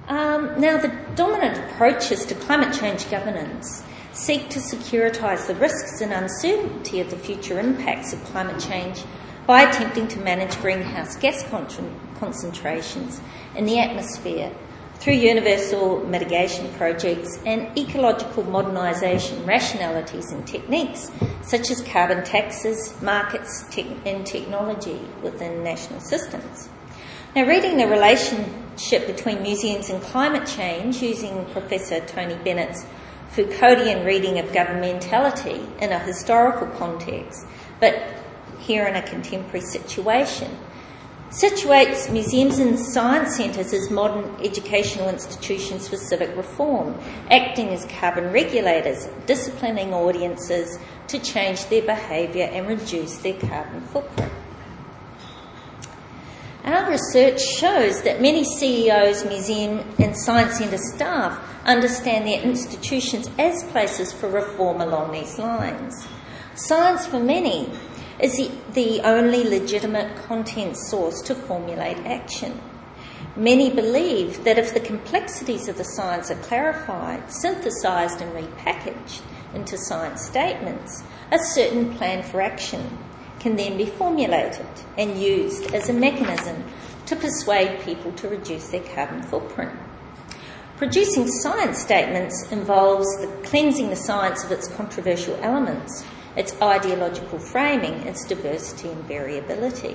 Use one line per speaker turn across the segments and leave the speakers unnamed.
Now, the dominant approaches to climate change governance seek to securitise the risks and uncertainty of the future impacts of climate change by attempting to manage greenhouse gas concentrations in the atmosphere through universal mitigation projects and ecological modernisation rationalities and techniques such as carbon taxes, markets and technology within national systems. Now, reading the relationship between museums and climate change using Professor Tony Bennett's Foucauldian reading of governmentality in a historical context, but here in a contemporary situation, situates museums and science centres as modern educational institutions for civic reform, acting as carbon regulators, disciplining audiences to change their behaviour and reduce their carbon footprint. Our research shows that many CEOs, museum and science centre staff understand their institutions as places for reform along these lines. Science, for many, is the only legitimate content source to formulate action. Many believe that if the complexities of the science are clarified, synthesised and repackaged into science statements, a certain plan for action can then be formulated and used as a mechanism to persuade people to reduce their carbon footprint. Producing science statements involves cleansing the science of its controversial elements, its ideological framing, its diversity and variability.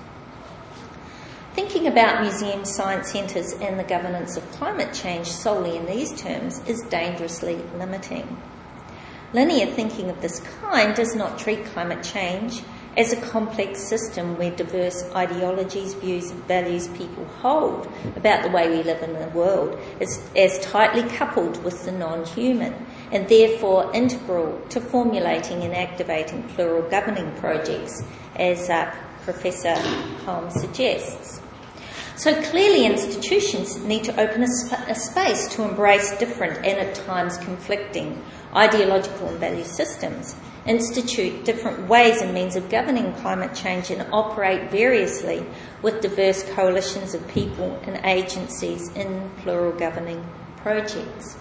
Thinking about museums, science centres and the governance of climate change solely in these terms is dangerously limiting. Linear thinking of this kind does not treat climate change as a complex system where diverse ideologies, views and values people hold about the way we live in the world is as tightly coupled with the non-human and therefore integral to formulating and activating plural governing projects, as Professor Holmes suggests. So clearly institutions need to open a space to embrace different and at times conflicting ideological and value systems, institute different ways and means of governing climate change and operate variously with diverse coalitions of people and agencies in plural governing projects.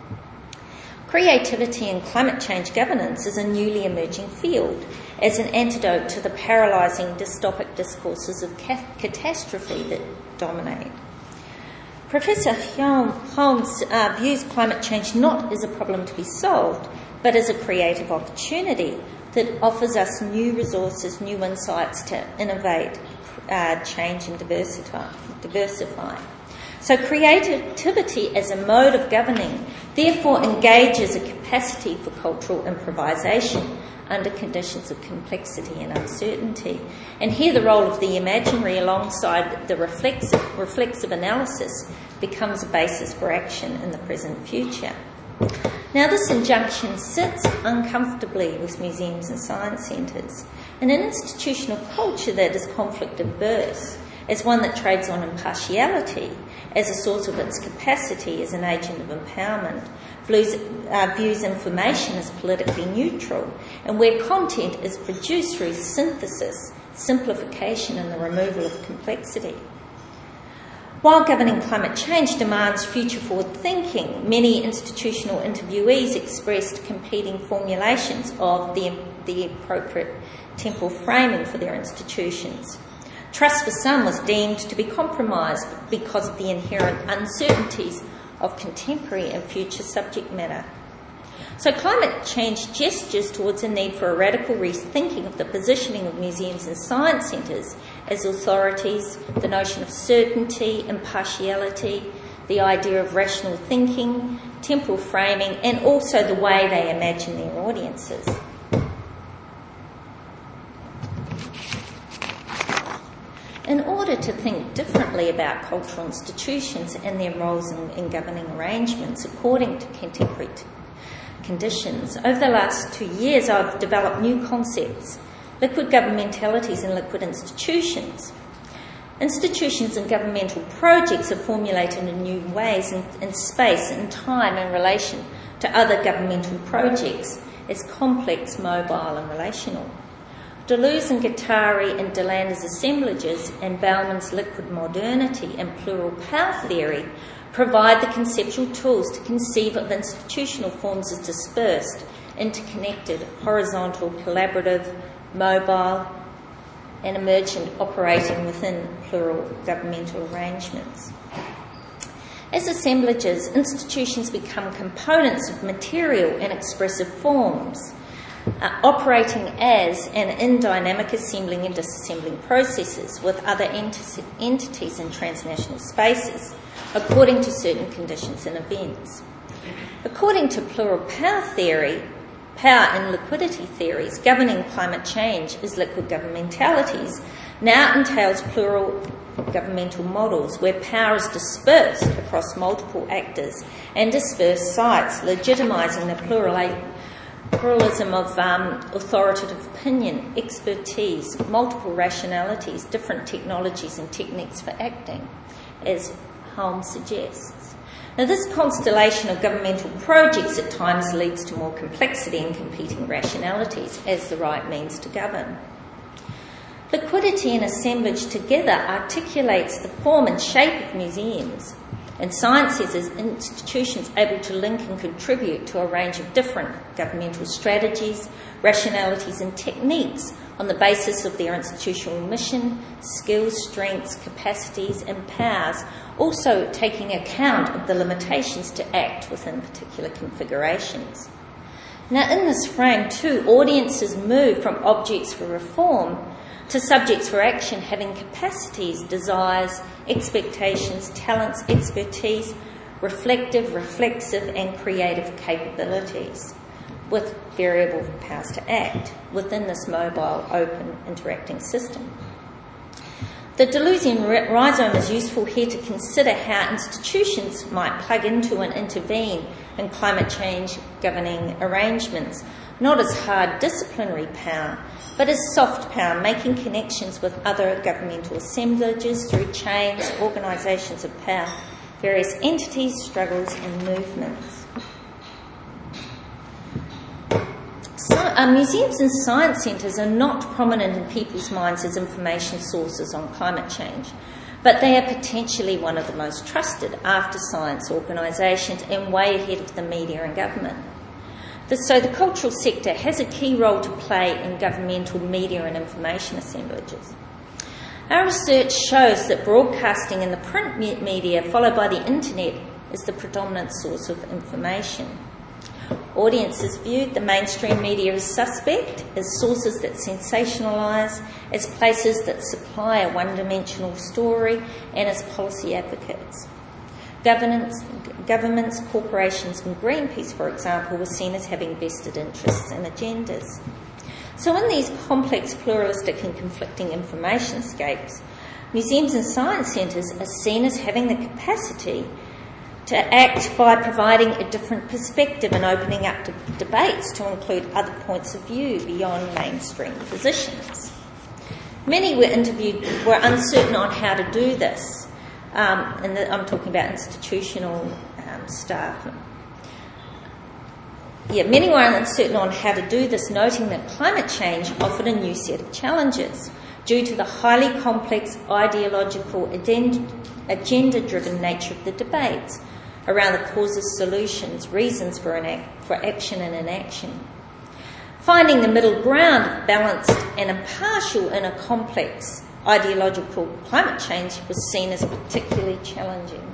Creativity in climate change governance is a newly emerging field as an antidote to the paralysing dystopic discourses of catastrophe that dominate. Professor Holmes views climate change not as a problem to be solved, but as a creative opportunity that offers us new resources, new insights to innovate, change and diversify. So creativity as a mode of governing therefore engages a capacity for cultural improvisation under conditions of complexity and uncertainty. And here the role of the imaginary alongside the reflexive analysis becomes a basis for action in the present future. Now, this injunction sits uncomfortably with museums and science centres, and an institutional culture that is conflict averse, as one that trades on impartiality as a source of its capacity as an agent of empowerment, views information as politically neutral, and where content is produced through synthesis, simplification and the removal of complexity. While governing climate change demands future-forward thinking, many institutional interviewees expressed competing formulations of the appropriate temporal framing for their institutions. Trust for some was deemed to be compromised because of the inherent uncertainties of contemporary and future subject matter. So climate change gestures towards a need for a radical rethinking of the positioning of museums and science centres as authorities, the notion of certainty, impartiality, the idea of rational thinking, temporal framing, and also the way they imagine their audiences. In order to think differently about cultural institutions and their roles in governing arrangements according to contemporary conditions, over the last 2 years I've developed new concepts: liquid governmentalities and liquid institutions. Institutions and governmental projects are formulated in new ways in space and time in relation to other governmental projects as complex, mobile and relational. Deleuze and Guattari and Delander's assemblages and Bauman's liquid modernity and plural power theory provide the conceptual tools to conceive of institutional forms as dispersed, interconnected, horizontal, collaborative, mobile, and emergent, operating within plural governmental arrangements. As assemblages, institutions become components of material and expressive forms, operating as and in dynamic assembling and disassembling processes with other entities in transnational spaces, according to certain conditions and events. According to plural power theory, power and liquidity theories governing climate change as liquid governmentalities now entails plural governmental models where power is dispersed across multiple actors and dispersed sites, legitimising the pluralism of authoritative opinion, expertise, multiple rationalities, different technologies and techniques for acting, as Holmes suggests. Now, this constellation of governmental projects at times leads to more complexity and competing rationalities as the right means to govern. Liquidity and assemblage together articulates the form and shape of museums, and science is as institutions able to link and contribute to a range of different governmental strategies, rationalities and techniques on the basis of their institutional mission, skills, strengths, capacities and powers, also taking account of the limitations to act within particular configurations. Now, in this frame too, audiences move from objects for reform to subjects for action having capacities, desires, expectations, talents, expertise, reflective, reflexive and creative capabilities, with variable powers to act within this mobile, open, interacting system. The Deleuzian rhizome is useful here to consider how institutions might plug into and intervene in climate change governing arrangements, not as hard disciplinary power, but as soft power, making connections with other governmental assemblages through chains, organisations of power, various entities, struggles and movements. Museums and science centres are not prominent in people's minds as information sources on climate change, but they are potentially one of the most trusted after science organisations and way ahead of the media and government. So the cultural sector has a key role to play in governmental media and information assemblages. Our research shows that broadcasting in the print media, followed by the internet, is the predominant source of information. Audiences viewed the mainstream media as suspect, as sources that sensationalise, as places that supply a one-dimensional story, and as policy advocates. Governments, corporations and Greenpeace, for example, were seen as having vested interests and agendas. So in these complex, pluralistic and conflicting information scapes, museums and science centres are seen as having the capacity to act by providing a different perspective and opening up debates to include other points of view beyond mainstream positions. Many were interviewed were uncertain on how to do this, and I'm talking about institutional staff. Many were uncertain on how to do this, noting that climate change offered a new set of challenges due to the highly complex ideological agenda-driven nature of the debates around the causes, solutions, reasons for action and inaction. Finding the middle ground, balanced and impartial in a complex ideological climate change was seen as particularly challenging.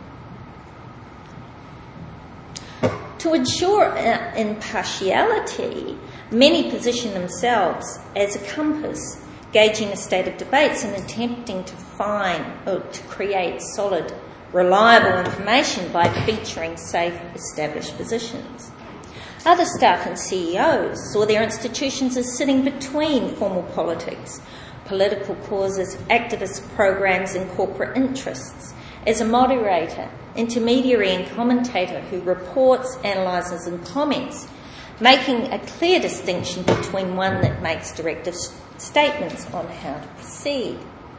To ensure impartiality, many position themselves as a compass, gauging the state of debates and attempting to find or to create solid, reliable information by featuring safe, established positions. Other staff and CEOs saw their institutions as sitting between formal politics, political causes, activist programs and corporate interests, as a moderator, intermediary and commentator who reports, analyses and comments, making a clear distinction between one that makes directive statements on how to proceed.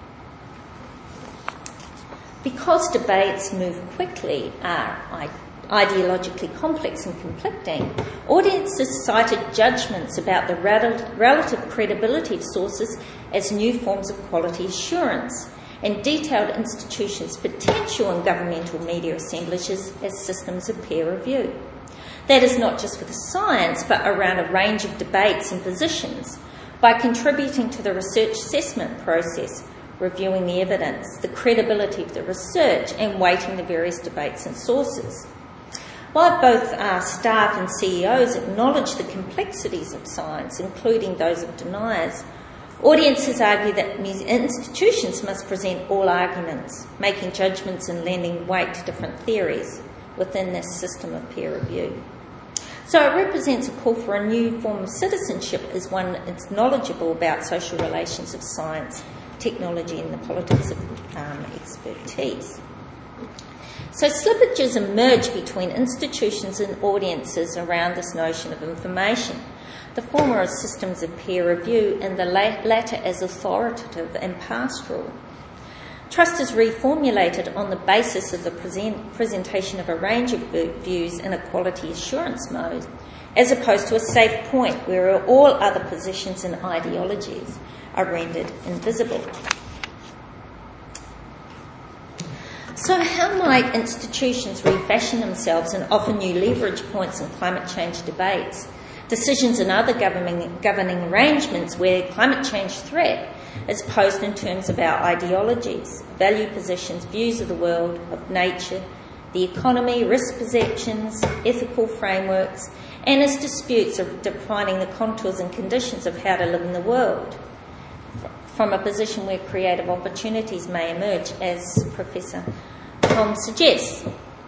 Because debates move quickly, are ideologically complex and conflicting, audiences cited judgments about the relative credibility of sources as new forms of quality assurance and detailed institutions' potential in governmental media assemblages as systems of peer review. That is not just for the science, but around a range of debates and positions, by contributing to the research assessment process, reviewing the evidence, the credibility of the research, and weighting the various debates and sources. While both our staff and CEOs acknowledge the complexities of science, including those of deniers, audiences argue that institutions must present all arguments, making judgments and lending weight to different theories within this system of peer review. So it represents a call for a new form of citizenship as one that's knowledgeable about social relations of science, technology and the politics of expertise. So slippages emerge between institutions and audiences around this notion of information, the former as systems of peer review and the latter as authoritative and pastoral. Trust is reformulated on the basis of the presentation of a range of views in a quality assurance mode, as opposed to a safe point where all other positions and ideologies are rendered invisible. So how might institutions refashion themselves and offer new leverage points in climate change debates, decisions and other governing arrangements where climate change threat is posed in terms of our ideologies, value positions, views of the world, of nature, the economy, risk perceptions, ethical frameworks, and as disputes of defining the contours and conditions of how to live in the world, from a position where creative opportunities may emerge, as Professor Tom suggests.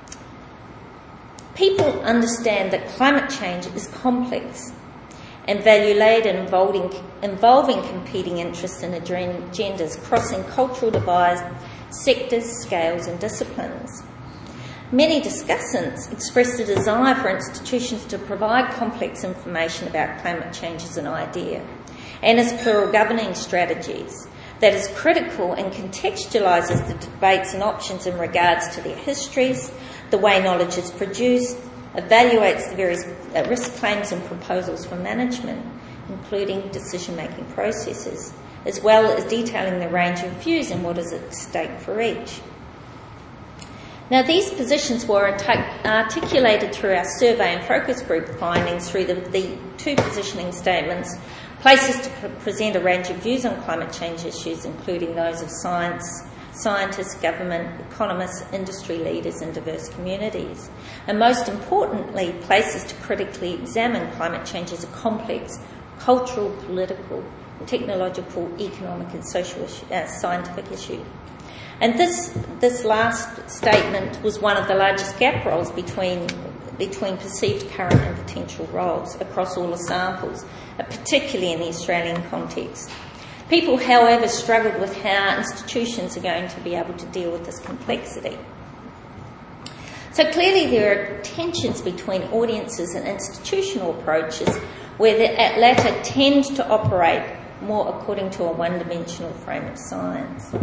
People understand that climate change is complex and value-laden, involving competing interests and agendas, crossing cultural divides, sectors, scales and disciplines. Many discussants express the desire for institutions to provide complex information about climate change as an idea and as plural governing strategies that is critical and contextualises the debates and options in regards to their histories, the way knowledge is produced, evaluates the various risk claims and proposals for management, including decision-making processes, as well as detailing the range of views and what is at stake for each. Now, these positions were articulated through our survey and focus group findings through the two positioning statements, places to present a range of views on climate change issues, including those of scientists, government, economists, industry leaders and diverse communities. And most importantly, places to critically examine climate change as a complex cultural, political, technological, economic and social scientific issue. And this last statement was one of the largest gap roles between perceived current and potential roles across all the samples, particularly in the Australian context. People, however, struggled with how institutions are going to be able to deal with this complexity. So clearly there are tensions between audiences and institutional approaches where the latter tend to operate more according to a one-dimensional frame of science.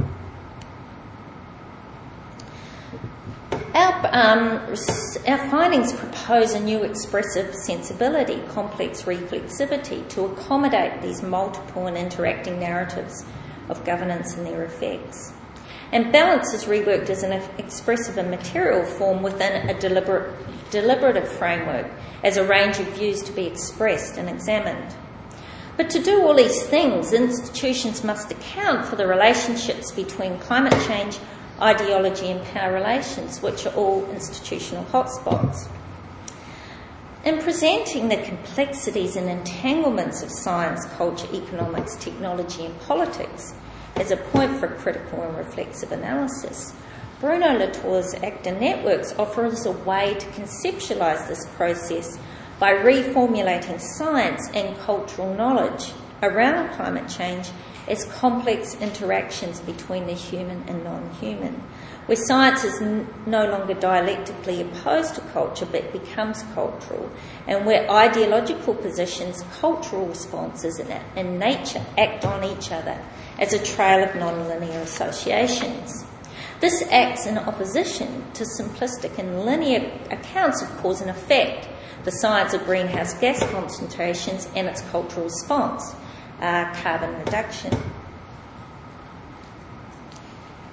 Our findings propose a new expressive sensibility, complex reflexivity, to accommodate these multiple and interacting narratives of governance and their effects. And balance is reworked as an expressive and material form within a deliberative framework as a range of views to be expressed and examined. But to do all these things, institutions must account for the relationships between climate change, ideology and power relations, which are all institutional hotspots. In presenting the complexities and entanglements of science, culture, economics, technology and politics as a point for critical and reflexive analysis, Bruno Latour's Actor Networks offers a way to conceptualise this process by reformulating science and cultural knowledge around climate change as complex interactions between the human and non-human, where science is no longer dialectically opposed to culture but becomes cultural, and where ideological positions, cultural responses and nature act on each other as a trail of non-linear associations. This acts in opposition to simplistic and linear accounts of cause and effect, the science of greenhouse gas concentrations and its cultural response, carbon reduction.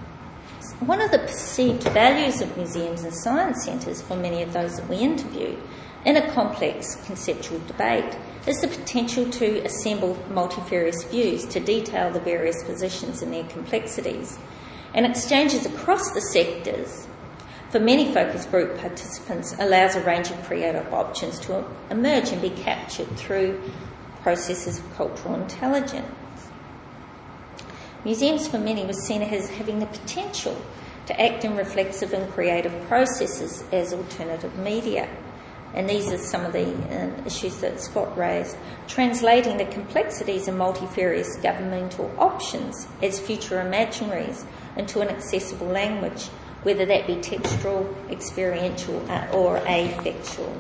One of the perceived values of museums and science centres for many of those that we interviewed in a complex conceptual debate is the potential to assemble multifarious views to detail the various positions and their complexities. And exchanges across the sectors for many focus group participants allows a range of creative options to emerge and be captured through processes of cultural intelligence. Museums for many was seen as having the potential to act in reflexive and creative processes as alternative media. And these are some of the issues that Scott raised. Translating the complexities and multifarious governmental options as future imaginaries into an accessible language, whether that be textual, experiential, or affectual.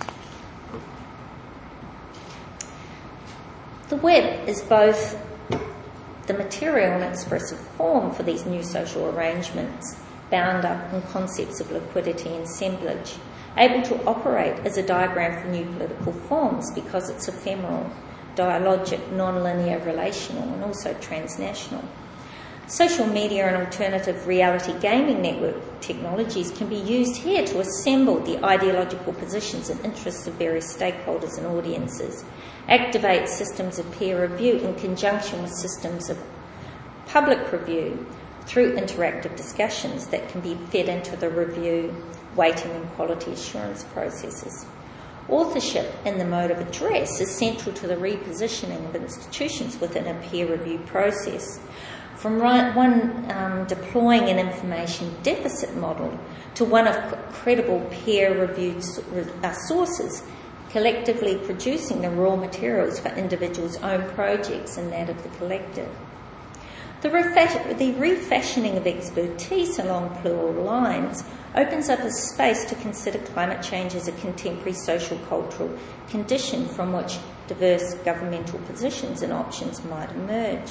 The web is both the material and expressive form for these new social arrangements, bound up in concepts of liquidity and assemblage, able to operate as a diagram for new political forms because it's ephemeral, dialogic, non-linear, relational, and also transnational. Social media and alternative reality gaming network technologies can be used here to assemble the ideological positions and interests of various stakeholders and audiences, activate systems of peer review in conjunction with systems of public review through interactive discussions that can be fed into the review, weighting and quality assurance processes. Authorship in the mode of address is central to the repositioning of institutions within a peer review process. From one deploying an information deficit model to one of credible peer-reviewed sources, collectively producing the raw materials for individuals' own projects and that of the collective. The refashioning of expertise along plural lines opens up a space to consider climate change as a contemporary social cultural condition from which diverse governmental positions and options might emerge.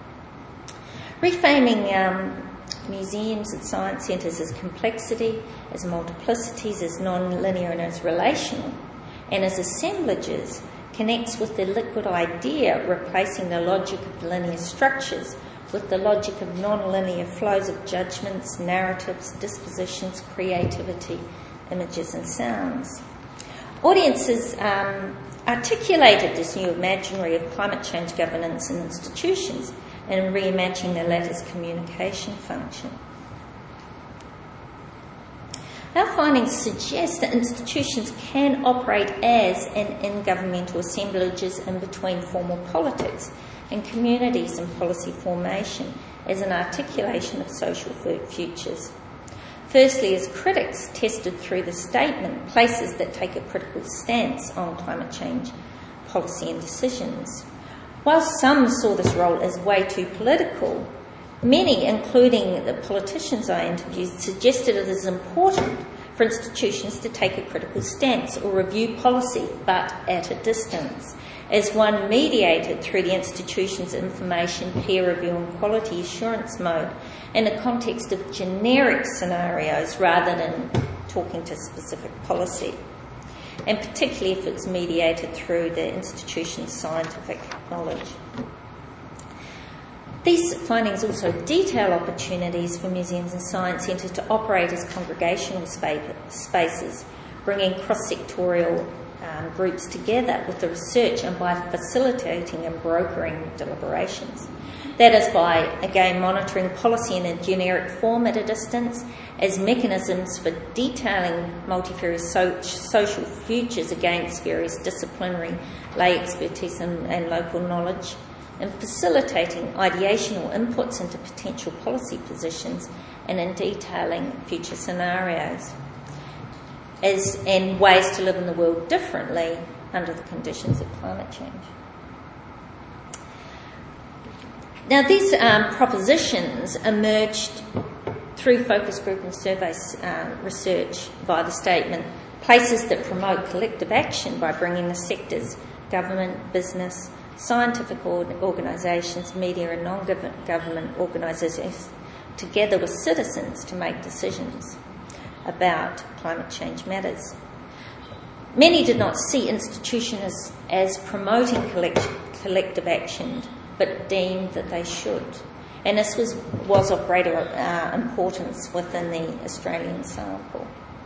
Reframing museums and science centres as complexity, as multiplicities, as non-linear and as relational, and as assemblages connects with the liquid idea, replacing the logic of linear structures with the logic of non-linear flows of judgments, narratives, dispositions, creativity, images and sounds. Audiences articulated this new imaginary of climate change governance and institutions and reimagining the latter's communication function. Our findings suggest that institutions can operate as and in governmental assemblages in between formal politics and communities and policy formation as an articulation of social futures. Firstly, as critics tested through the statement, places that take a critical stance on climate change policy and decisions. While some saw this role as way too political, many, including the politicians I interviewed, suggested it is important for institutions to take a critical stance or review policy, but at a distance, as one mediated through the institution's information, peer review and quality assurance mode in the context of generic scenarios rather than talking to specific policy, and particularly if it's mediated through the institution's scientific knowledge. These findings also detail opportunities for museums and science centres to operate as congregational spaces, bringing cross-sectorial groups together with the research and by facilitating and brokering deliberations. That is by, again, monitoring policy in a generic form at a distance as mechanisms for detailing multifarious social futures against various disciplinary lay expertise and local knowledge, and facilitating ideational inputs into potential policy positions and in detailing future scenarios and ways to live in the world differently under the conditions of climate change. Now, these propositions emerged through focus group and survey research via the statement, places that promote collective action by bringing the sectors, government, business, scientific organisations, media and non-government organisations together with citizens to make decisions about climate change matters. Many did not see institutions as promoting collective action, but deemed that they should. and this was of greater importance within the Australian sample.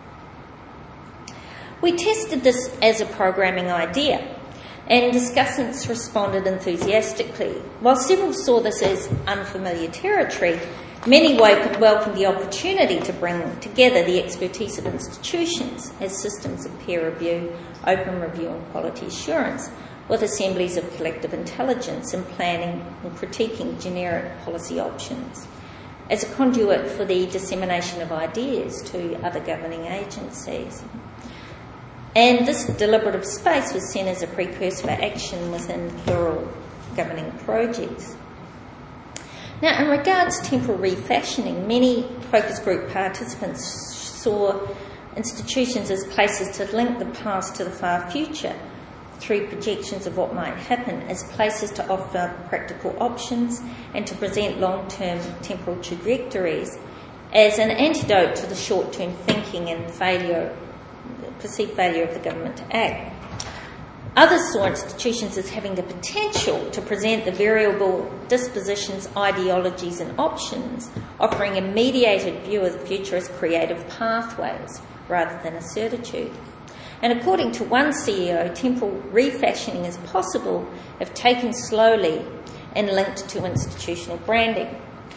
We tested this as a programming idea, and discussants responded enthusiastically. While several saw this as unfamiliar territory, many welcomed the opportunity to bring together the expertise of institutions as systems of peer review, open review and quality assurance with assemblies of collective intelligence in planning and critiquing generic policy options as a conduit for the dissemination of ideas to other governing agencies. And this deliberative space was seen as a precursor for action within plural governing projects. Now, in regards to temporal refashioning, many focus group participants saw institutions as places to link the past to the far future through projections of what might happen, as places to offer practical options and to present long-term temporal trajectories as an antidote to the short-term thinking and perceived failure of the government to act. Others saw institutions as having the potential to present the variable dispositions, ideologies and options, offering a mediated view of the future as creative pathways rather than a certitude. And according to one CEO, temporal refashioning is possible if taken slowly and linked to institutional branding.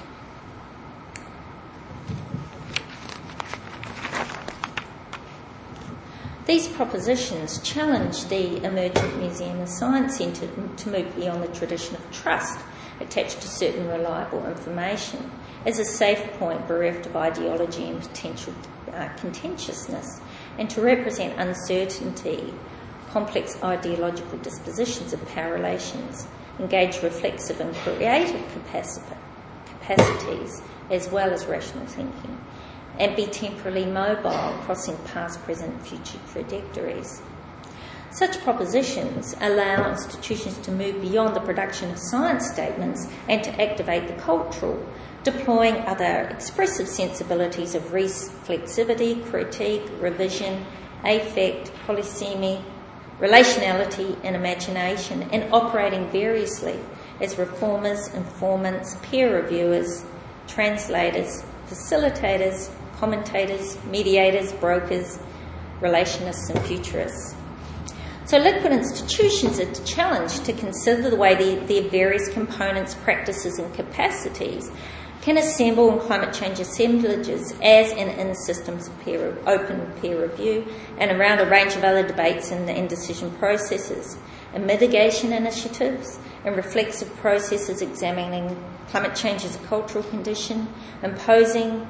These propositions challenge the emergent Museum and Science Centre to move beyond the tradition of trust attached to certain reliable information as a safe point bereft of ideology and potential contentiousness, and to represent uncertainty, complex ideological dispositions of power relations, engage reflexive and creative capacities as well as rational thinking, and be temporally mobile, crossing past, present, future trajectories. Such propositions allow institutions to move beyond the production of science statements and to activate the cultural, deploying other expressive sensibilities of reflexivity, critique, revision, affect, polysemy, relationality and imagination, and operating variously as reformers, informants, peer reviewers, translators, facilitators, commentators, mediators, brokers, relationists and futurists. So liquid institutions are challenged to consider the way their various components, practices and capacities can assemble in climate change assemblages as and in systems of open peer review and around a range of other debates and decision processes, and mitigation initiatives and reflexive processes examining climate change as a cultural condition, imposing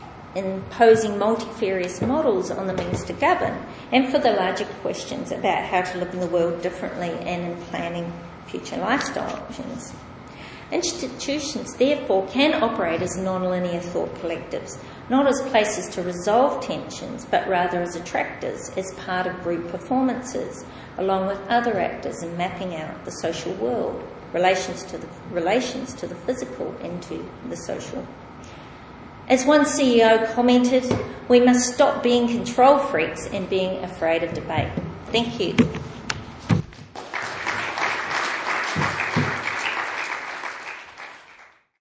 multifarious models on the means to govern, and for the larger questions about how to live in the world differently and in planning future lifestyle options. Institutions, therefore, can operate as non-linear thought collectives, not as places to resolve tensions, but rather as attractors, as part of group performances, along with other actors in mapping out the social world, relations to the physical and to the social. As one CEO commented, we must stop being control freaks and being afraid of debate. Thank you.